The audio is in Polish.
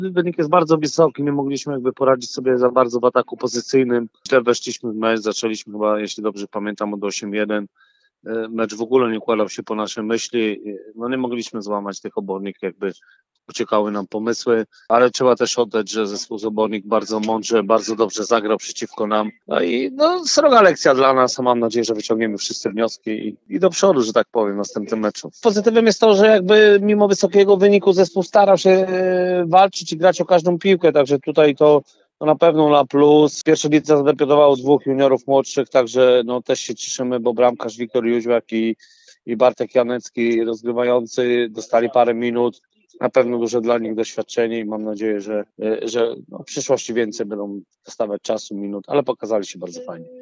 Wynik jest bardzo wysoki, nie mogliśmy jakby poradzić sobie za bardzo w ataku pozycyjnym. Źle weszliśmy w mecz, zaczęliśmy chyba, jeśli dobrze pamiętam, od 8-1. Mecz w ogóle nie układał się po naszej myśli. No nie mogliśmy złamać tych oborników, jakby uciekały nam pomysły, ale trzeba też oddać, że zespół z Obornik bardzo mądrze, bardzo dobrze zagrał przeciwko nam. No i sroga lekcja dla nas, a mam nadzieję, że wyciągniemy wszyscy wnioski i do przodu, że tak powiem, w następnym meczu. Pozytywem jest to, że jakby mimo wysokiego wyniku zespół starał się walczyć i grać o każdą piłkę, także tutaj to na pewno na plus. W pierwszej lidze zadebiutowało 2 juniorów młodszych, także też się cieszymy, bo bramkarz Wiktor Jóźwiak i Bartek Janecki rozgrywający dostali parę minut. Na pewno duże dla nich doświadczenie i mam nadzieję, że w przyszłości więcej będą dostawać czasu, minut, ale pokazali się bardzo fajnie.